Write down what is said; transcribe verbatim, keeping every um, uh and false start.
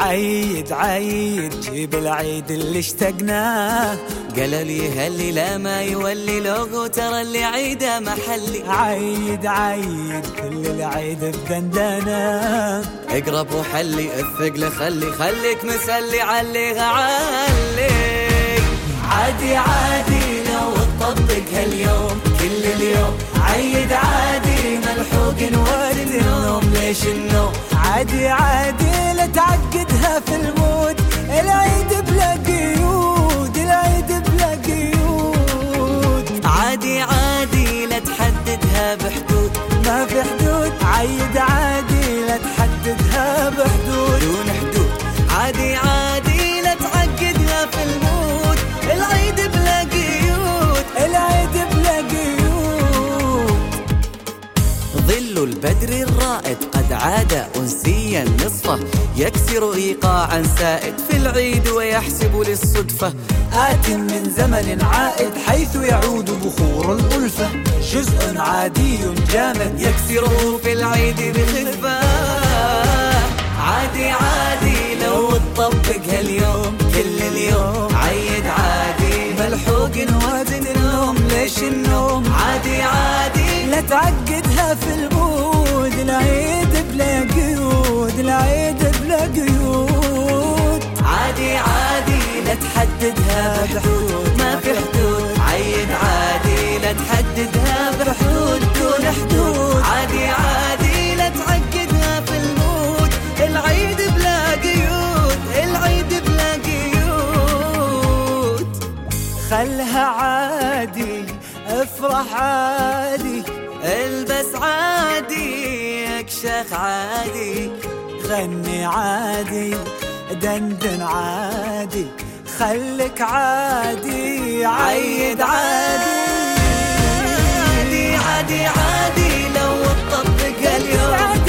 عيد عيد جيب العيد اللي اشتقناه. قالوا لي هاللي لا ما يولي لوغو ترى اللي عيده محلي. عيد عيد كل العيد بدندنه. اقرب وحلي الثقل خلي خليك مسلي عليها علي. عادي عادي لو تطبق هاليوم كل اليوم. عيد عادي ملحوق وقت النوم. ليش النوم؟ عادي عادي لا تعقدها في المود. العيد بلا قيود العيد بلا قيود. عادي عادي لا تحددها بحدود. ما في حدود. عيد عادي لا تحددها بحدود دون حدود. عادي عادي لا تعقدها في المود. العيد بلا قيود العيد بلا قيود. ظل البدر الرائد قد عاد أنسيا نصفه. يكسر إيقاعا سائد في العيد ويحسب للصدفة. آت من زمن عائد حيث يعود بخور الألفة. جزء عادي جامد يكسره في العيد بخفة. عادي عادي لو تطبق هاليوم كل اليوم. عيد عادي ملحوق وزن النوم. ليش النوم؟ عادي عادي لا تعقدها في المود. العيد بلا قيود العيد بلا قيود. عادي عادي لا تحددها بحدود. ما في حدود. عيد عادي لا تحددها بحدود دون حدود. عادي عادي لا تعقدها في المود. العيد بلا قيود العيد بلا قيود. خلها عادي افرح عادي. البس عادي اكشخ عادي. غني عادي دندن عادي. خلك عادي عيد عادي. عادي عادي عادي لو تطبق اليوم